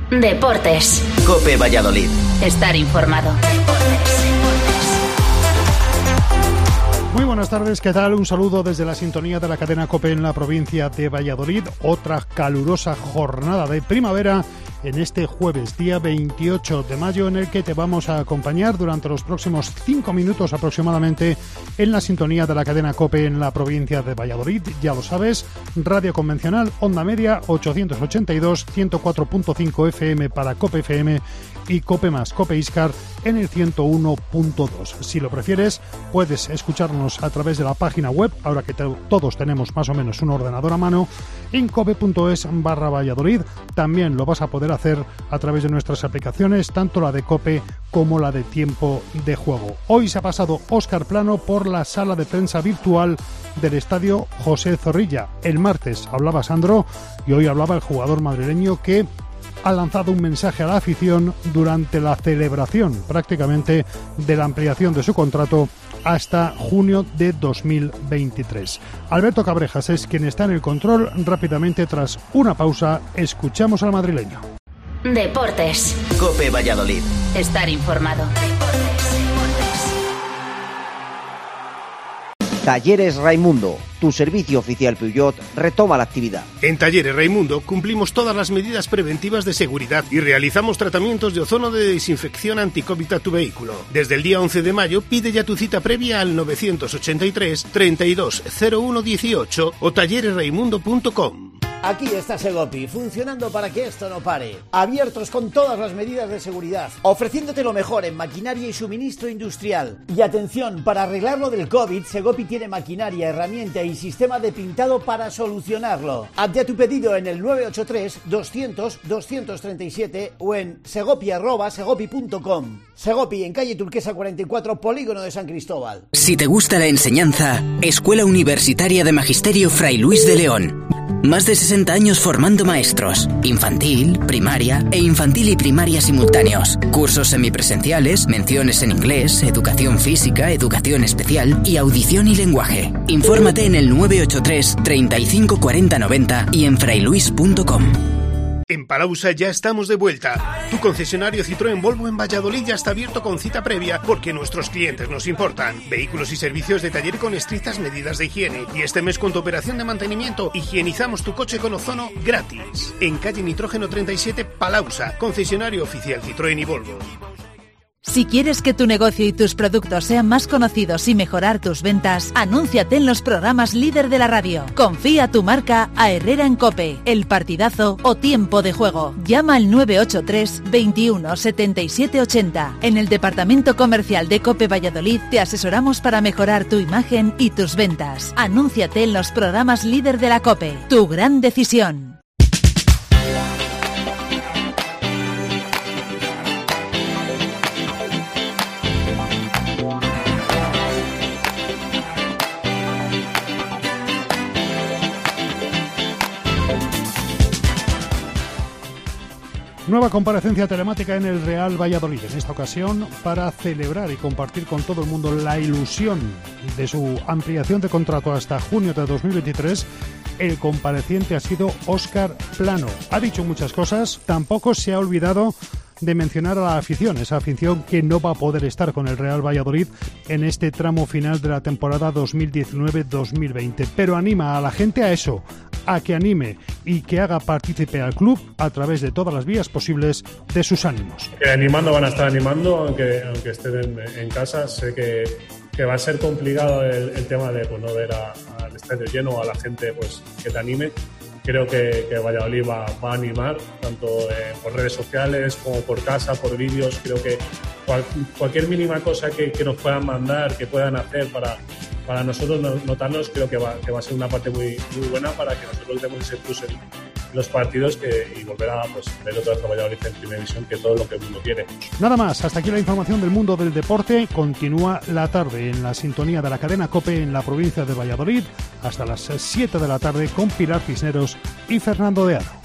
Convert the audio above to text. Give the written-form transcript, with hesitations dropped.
Deportes. COPE Valladolid. Estar informado. Muy buenas tardes, ¿qué tal? Un saludo desde la sintonía de la cadena COPE en la provincia de Valladolid. Otra calurosa jornada de primavera en este jueves, día 28 de mayo, en el que te vamos a acompañar durante los próximos 5 minutos aproximadamente en la sintonía de la cadena COPE en la provincia de Valladolid. Ya lo sabes, radio convencional, onda media, 882, 104.5 FM para COPE FM y COPE más, COPE Iscar en el 101.2. Si lo prefieres, puedes escucharnos a través de la página web, ahora que todos tenemos más o menos un ordenador a mano, en cope.es/Valladolid. También lo vas a poder hacer a través de nuestras aplicaciones, tanto la de COPE como la de Tiempo de Juego. Hoy se ha pasado Óscar Plano por la sala de prensa virtual del estadio José Zorrilla. El martes hablaba Sandro y hoy hablaba el jugador madrileño, que ha lanzado un mensaje a la afición durante la celebración prácticamente de la ampliación de su contrato hasta junio de 2023. Alberto Cabrejas es quien está en el control. Rápidamente, tras una pausa, escuchamos al madrileño. Deportes. COPE Valladolid. Estar informado. Talleres Raimundo, tu servicio oficial Peugeot, retoma la actividad. En Talleres Raimundo cumplimos todas las medidas preventivas de seguridad y realizamos tratamientos de ozono de desinfección anti-COVID a tu vehículo. Desde el día 11 de mayo pide ya tu cita previa al 983 32 01 18 o talleresraimundo.com. Aquí está Segopi, funcionando para que esto no pare. Abiertos con todas las medidas de seguridad, ofreciéndote lo mejor en maquinaria y suministro industrial. Y atención, para arreglar lo del COVID, Segopi tiene maquinaria, herramienta y sistema de pintado para solucionarlo. Hazte a tu pedido en el 983 200 237 o en segopi@segopi.com. Segopi, en calle Turquesa 44, Polígono de San Cristóbal. Si te gusta la enseñanza, Escuela Universitaria de Magisterio Fray Luis de León. Más de 60 años formando maestros, infantil, primaria e infantil y primaria simultáneos. Cursos semipresenciales, menciones en inglés, educación física, educación especial y audición y lenguaje. Infórmate en el 983 35 40 90 y en frailuis.com. En Palausa ya estamos de vuelta. Tu concesionario Citroën Volvo en Valladolid ya está abierto con cita previa porque nuestros clientes nos importan. Vehículos y servicios de taller con estrictas medidas de higiene. Y este mes, con tu operación de mantenimiento, higienizamos tu coche con ozono gratis. En calle Nitrógeno 37, Palausa, concesionario oficial Citroën y Volvo. Si quieres que tu negocio y tus productos sean más conocidos y mejorar tus ventas, anúnciate en los programas líder de la radio. Confía tu marca a Herrera en COPE, El Partidazo o Tiempo de Juego. Llama al 983 21 77 80. En el departamento comercial de COPE Valladolid te asesoramos para mejorar tu imagen y tus ventas. Anúnciate en los programas líder de la COPE. Tu gran decisión. Nueva comparecencia telemática en el Real Valladolid, en esta ocasión para celebrar y compartir con todo el mundo la ilusión de su ampliación de contrato hasta junio de 2023. El compareciente ha sido Óscar Plano. Ha dicho muchas cosas, tampoco se ha olvidado de mencionar a la afición, esa afición que no va a poder estar con el Real Valladolid en este tramo final de la temporada 2019-2020, pero anima a la gente a eso, a que anime y que haga partícipe al club a través de todas las vías posibles de sus ánimos. Animando van a estar animando, aunque estén en casa. Sé que va a ser complicado el tema de no ver al estadio lleno o a la gente que te anime. Creo que Valladolid va a animar, tanto por redes sociales como por casa, por vídeos. Creo que cualquier mínima cosa que nos puedan mandar, que puedan hacer para nosotros notarnos, creo que va a ser una parte muy, muy buena para que nosotros demos ese plus en los partidos y volver a ver otra vez a Valladolid en primera división, que todo lo que el mundo quiere. Nada más, hasta aquí la información del mundo del deporte. Continúa la tarde en la sintonía de la cadena COPE en la provincia de Valladolid hasta las 7 de la tarde con Pilar Cisneros y Fernando de Aro.